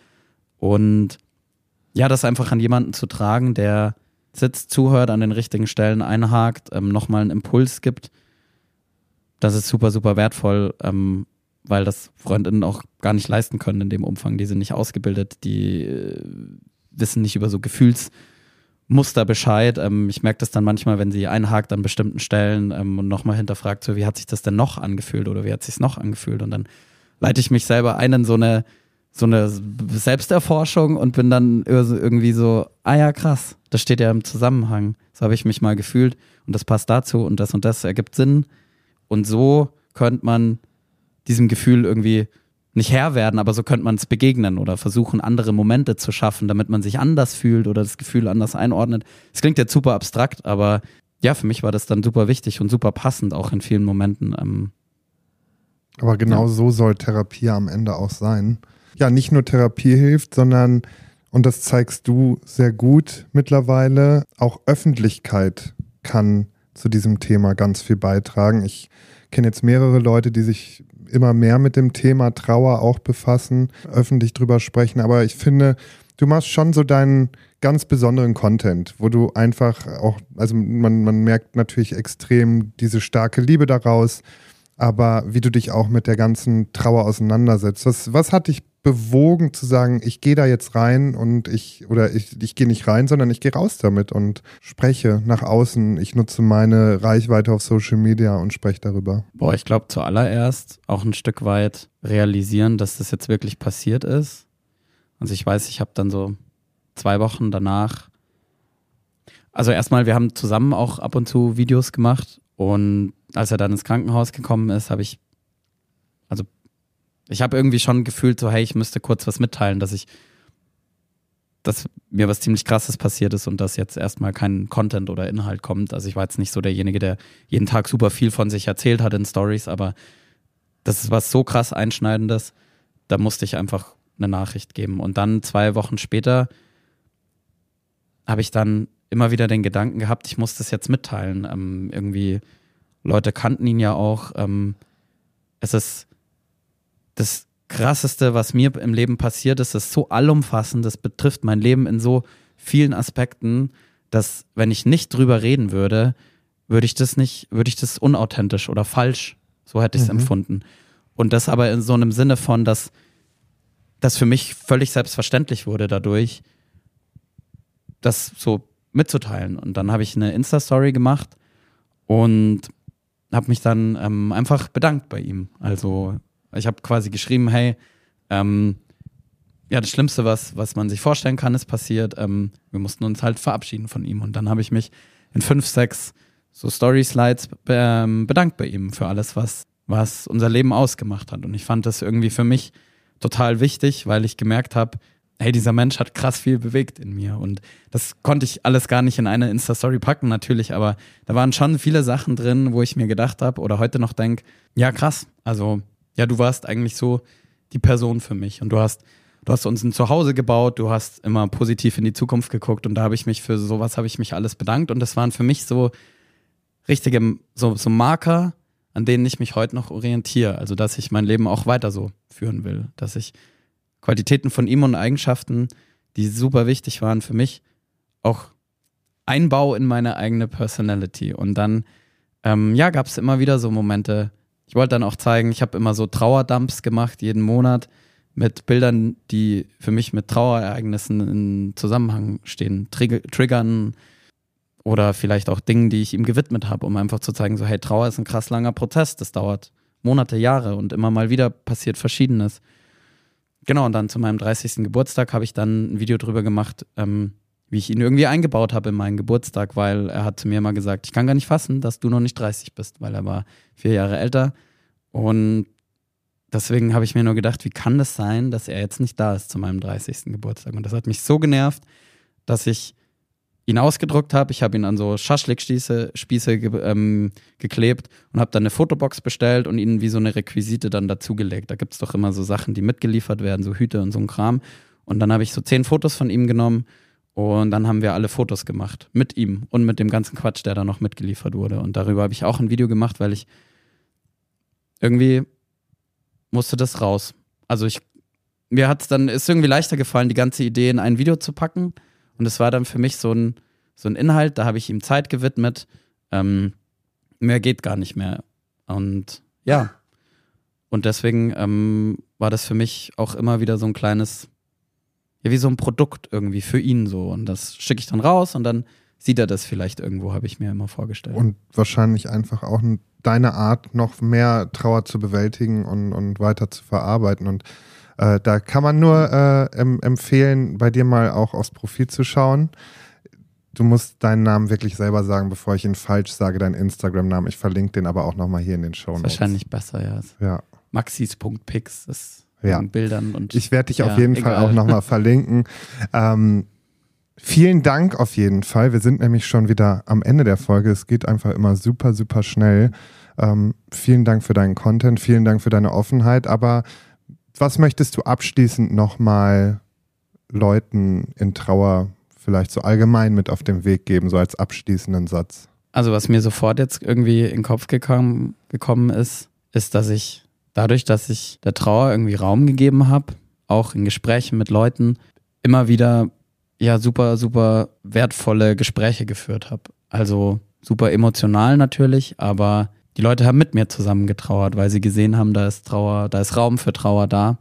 Und ja, das einfach an jemanden zu tragen, der sitzt, zuhört, an den richtigen Stellen einhakt, nochmal einen Impuls gibt, das ist super, super wertvoll, weil das Freundinnen auch gar nicht leisten können in dem Umfang. Die sind nicht ausgebildet, die wissen nicht über so Gefühlsmuster Bescheid. Ich merke das dann manchmal, wenn sie einhakt an bestimmten Stellen und nochmal hinterfragt, so wie hat sich das denn noch angefühlt oder wie hat sich es noch angefühlt? Und dann leite ich mich selber ein in so eine Selbsterforschung und bin dann irgendwie so, ja krass, das steht ja im Zusammenhang. So habe ich mich mal gefühlt und das passt dazu und das ergibt Sinn. Und so könnte man diesem Gefühl irgendwie nicht Herr werden, aber so könnte man es begegnen oder versuchen, andere Momente zu schaffen, damit man sich anders fühlt oder das Gefühl anders einordnet. Es klingt jetzt super abstrakt, aber ja, für mich war das dann super wichtig und super passend auch in vielen Momenten. Aber genau so soll Therapie am Ende auch sein. Ja, nicht nur Therapie hilft, sondern, und das zeigst du sehr gut mittlerweile, auch Öffentlichkeit kann zu diesem Thema ganz viel beitragen. Ich kenne jetzt mehrere Leute, die sich immer mehr mit dem Thema Trauer auch befassen, öffentlich drüber sprechen, aber ich finde, du machst schon so deinen ganz besonderen Content, wo du einfach auch, also man merkt natürlich extrem diese starke Liebe daraus, aber wie du dich auch mit der ganzen Trauer auseinandersetzt. Was hat dich bewogen zu sagen, ich gehe da jetzt rein und ich gehe nicht rein, sondern ich gehe raus damit und spreche nach außen. Ich nutze meine Reichweite auf Social Media und spreche darüber. Ich glaube zuallererst auch ein Stück weit realisieren, dass das jetzt wirklich passiert ist. Also ich weiß, ich habe dann so 2 Wochen danach, also erstmal, wir haben zusammen auch ab und zu Videos gemacht und als er dann ins Krankenhaus gekommen ist, habe ich irgendwie schon gefühlt, so hey, ich müsste kurz was mitteilen, dass mir was ziemlich Krasses passiert ist und dass jetzt erstmal kein Content oder Inhalt kommt. Also ich war jetzt nicht so derjenige, der jeden Tag super viel von sich erzählt hat in Stories, aber das ist was so krass Einschneidendes, da musste ich einfach eine Nachricht geben. Und dann 2 Wochen später habe ich dann immer wieder den Gedanken gehabt, ich muss das jetzt mitteilen. Irgendwie, Leute kannten ihn ja auch. Es ist das Krasseste, was mir im Leben passiert ist, ist so allumfassend, das betrifft mein Leben in so vielen Aspekten, dass wenn ich nicht drüber reden würde, würde ich das unauthentisch oder falsch, so hätte ich es empfunden. Und das aber in so einem Sinne von, dass das für mich völlig selbstverständlich wurde dadurch, das so mitzuteilen. Und dann habe ich eine Insta-Story gemacht und habe mich dann einfach bedankt bei ihm. Also ich habe quasi geschrieben, hey, das Schlimmste, was man sich vorstellen kann, ist passiert. Wir mussten uns halt verabschieden von ihm. Und dann habe ich mich in 5, 6 so Story-Slides bedankt bei ihm für alles, was unser Leben ausgemacht hat. Und ich fand das irgendwie für mich total wichtig, weil ich gemerkt habe, hey, dieser Mensch hat krass viel bewegt in mir. Und das konnte ich alles gar nicht in eine Insta-Story packen, natürlich, aber da waren schon viele Sachen drin, wo ich mir gedacht habe oder heute noch denke, ja krass, also ja, du warst eigentlich so die Person für mich und du hast uns ein Zuhause gebaut, du hast immer positiv in die Zukunft geguckt und da habe ich mich für sowas alles bedankt und das waren für mich so richtige so Marker, an denen ich mich heute noch orientiere, also dass ich mein Leben auch weiter so führen will, dass ich Qualitäten von ihm und Eigenschaften, die super wichtig waren für mich, auch einbaue in meine eigene Personality und dann gab es immer wieder so Momente. Ich wollte dann auch zeigen, ich habe immer so Trauerdumps gemacht, jeden Monat, mit Bildern, die für mich mit Trauerereignissen in Zusammenhang stehen, triggern oder vielleicht auch Dingen, die ich ihm gewidmet habe, um einfach zu zeigen, so hey, Trauer ist ein krass langer Prozess, das dauert Monate, Jahre und immer mal wieder passiert Verschiedenes. Genau, und dann zu meinem 30. Geburtstag habe ich dann ein Video drüber gemacht, wie ich ihn irgendwie eingebaut habe in meinen Geburtstag, weil er hat zu mir mal gesagt, ich kann gar nicht fassen, dass du noch nicht 30 bist, weil er war 4 Jahre älter und deswegen habe ich mir nur gedacht, wie kann das sein, dass er jetzt nicht da ist zu meinem 30. Geburtstag und das hat mich so genervt, dass ich ihn ausgedruckt habe, ich habe ihn an so Schaschlik-Spieße geklebt und habe dann eine Fotobox bestellt und ihn wie so eine Requisite dann dazugelegt. Da gibt es doch immer so Sachen, die mitgeliefert werden, so Hüte und so ein Kram und dann habe ich so 10 Fotos von ihm genommen. Und dann haben wir alle Fotos gemacht mit ihm und mit dem ganzen Quatsch, der da noch mitgeliefert wurde. Und darüber habe ich auch ein Video gemacht, weil ich irgendwie musste das raus. Also mir hat es dann, ist irgendwie leichter gefallen, die ganze Idee in ein Video zu packen. Und es war dann für mich so ein Inhalt, da habe ich ihm Zeit gewidmet. Mehr geht gar nicht mehr. Und ja, Und deswegen war das für mich auch immer wieder so ein kleines, ja, wie so ein Produkt irgendwie für ihn so. Und das schicke ich dann raus und dann sieht er das vielleicht irgendwo, habe ich mir immer vorgestellt. Und wahrscheinlich einfach auch deine Art, noch mehr Trauer zu bewältigen und weiter zu verarbeiten. Und da kann man nur empfehlen, bei dir mal auch aufs Profil zu schauen. Du musst deinen Namen wirklich selber sagen, bevor ich ihn falsch sage, deinen Instagram-Namen. Ich verlinke den aber auch nochmal hier in den Shownotes. Wahrscheinlich besser, ja. Ja. Maxis.pix, das ja. Bildern. Und ich werde dich auf jeden Fall auch nochmal verlinken. Vielen Dank auf jeden Fall. Wir sind nämlich schon wieder am Ende der Folge. Es geht einfach immer super, super schnell. Vielen Dank für deinen Content, vielen Dank für deine Offenheit. Aber was möchtest du abschließend nochmal Leuten in Trauer vielleicht so allgemein mit auf den Weg geben, so als abschließenden Satz? Also was mir sofort jetzt irgendwie in den Kopf gekommen ist, dass ich dadurch, dass ich der Trauer irgendwie Raum gegeben habe, auch in Gesprächen mit Leuten, immer wieder ja super, super wertvolle Gespräche geführt habe. Also super emotional natürlich, aber die Leute haben mit mir zusammen getrauert, weil sie gesehen haben, da ist Raum für Trauer da.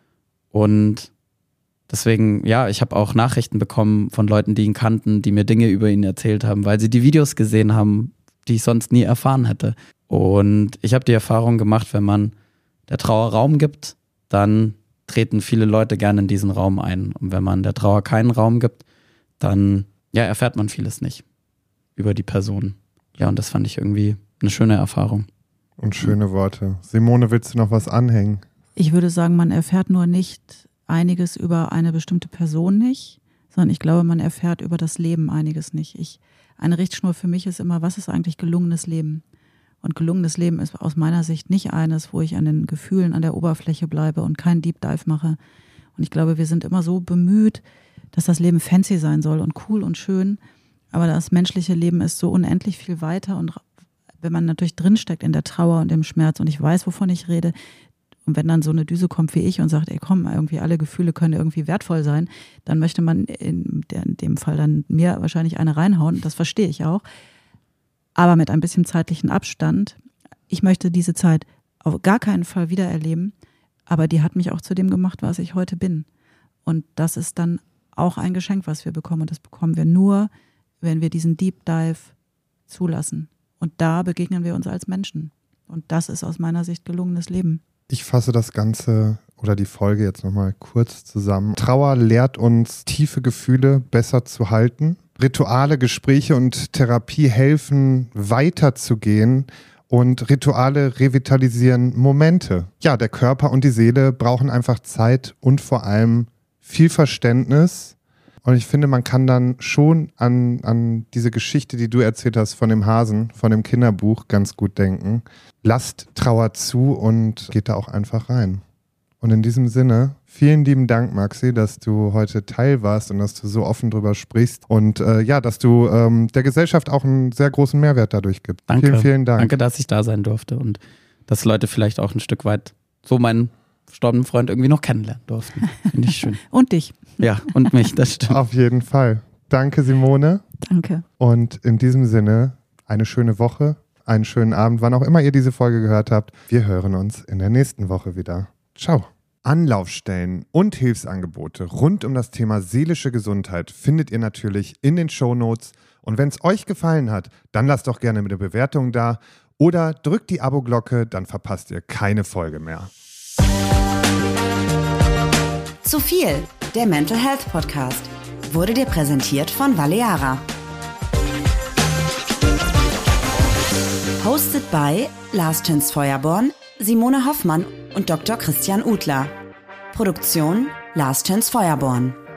Und deswegen, ja, ich habe auch Nachrichten bekommen von Leuten, die ihn kannten, die mir Dinge über ihn erzählt haben, weil sie die Videos gesehen haben, die ich sonst nie erfahren hätte. Und ich habe die Erfahrung gemacht, wenn man der Trauer Raum gibt, dann treten viele Leute gerne in diesen Raum ein. Und wenn man der Trauer keinen Raum gibt, dann ja, erfährt man vieles nicht über die Person. Ja, und das fand ich irgendwie eine schöne Erfahrung. Und schöne Worte. Simone, willst du noch was anhängen? Ich würde sagen, man erfährt nur nicht einiges über eine bestimmte Person nicht, sondern ich glaube, man erfährt über das Leben einiges nicht. Eine Richtschnur für mich ist immer, was ist eigentlich gelungenes Leben? Und gelungenes Leben ist aus meiner Sicht nicht eines, wo ich an den Gefühlen an der Oberfläche bleibe und keinen Deep Dive mache. Und ich glaube, wir sind immer so bemüht, dass das Leben fancy sein soll und cool und schön. Aber das menschliche Leben ist so unendlich viel weiter. Und wenn man natürlich drinsteckt in der Trauer und im Schmerz und ich weiß, wovon ich rede, und wenn dann so eine Düse kommt wie ich und sagt, ey komm, irgendwie alle Gefühle können irgendwie wertvoll sein, dann möchte man in dem Fall dann mir wahrscheinlich eine reinhauen. Das verstehe ich auch. Aber mit ein bisschen zeitlichen Abstand. Ich möchte diese Zeit auf gar keinen Fall wiedererleben, aber die hat mich auch zu dem gemacht, was ich heute bin. Und das ist dann auch ein Geschenk, was wir bekommen. Und das bekommen wir nur, wenn wir diesen Deep Dive zulassen. Und da begegnen wir uns als Menschen. Und das ist aus meiner Sicht gelungenes Leben. Ich fasse das Ganze oder die Folge jetzt nochmal kurz zusammen. Trauer lehrt uns, tiefe Gefühle besser zu halten. Rituale, Gespräche und Therapie helfen, weiterzugehen und Rituale revitalisieren Momente. Ja, der Körper und die Seele brauchen einfach Zeit und vor allem viel Verständnis. Und ich finde, man kann dann schon an diese Geschichte, die du erzählt hast von dem Hasen, von dem Kinderbuch, ganz gut denken. Lasst Trauer zu und geht da auch einfach rein. Und in diesem Sinne, vielen lieben Dank, Maxi, dass du heute Teil warst und dass du so offen drüber sprichst und dass du der Gesellschaft auch einen sehr großen Mehrwert dadurch gibst. Danke. Vielen, vielen Dank. Danke, dass ich da sein durfte und dass Leute vielleicht auch ein Stück weit so meinen verstorbenen Freund irgendwie noch kennenlernen durften. Finde ich schön. Und dich. Ja, und mich, das stimmt. Auf jeden Fall. Danke, Simone. Danke. Und in diesem Sinne, eine schöne Woche, einen schönen Abend, wann auch immer ihr diese Folge gehört habt. Wir hören uns in der nächsten Woche wieder. Ciao. Anlaufstellen und Hilfsangebote rund um das Thema seelische Gesundheit findet ihr natürlich in den Shownotes. Und wenn es euch gefallen hat, dann lasst doch gerne eine Bewertung da oder drückt die Abo-Glocke, dann verpasst ihr keine Folge mehr. Zu viel, der Mental Health Podcast, wurde dir präsentiert von Valeara. Hosted by Lars Töns-Feuerborn, Simone Hoffmann und Dr. Christian Udler. Produktion Lars Töns-Feuerborn.